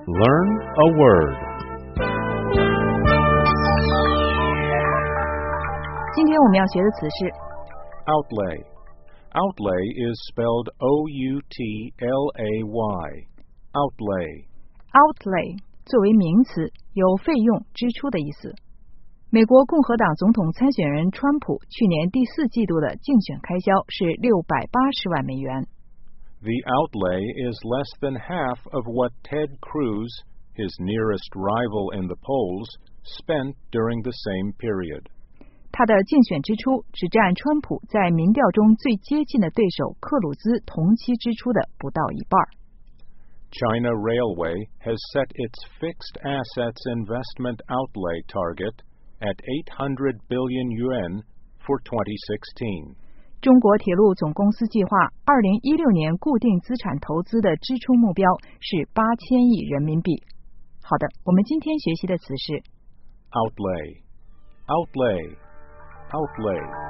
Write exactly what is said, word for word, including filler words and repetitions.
Learn a word. 今天我们要学的词是 outlay. Outlay is spelled O U T L A Y. Outlay. outlay 作为名词，有费用、支出的意思。美国共和党总统参选人川普去年第四季度的竞选开销是六百八十万美元。 The outlay is less than half of what Ted Cruz, his nearest rival in the polls, spent during the same period. 他的竞选支出只占川普在民调中最接近的对手克鲁兹同期支出的不到一半。 China Railway has set its fixed assets investment outlay target at eight hundred billion yuan for twenty sixteen. 中国铁路总公司计划二零一六年固定资产投资的支出目标是八千亿人民币。好的，我们今天学习的词是 outlay, outlay, outlay.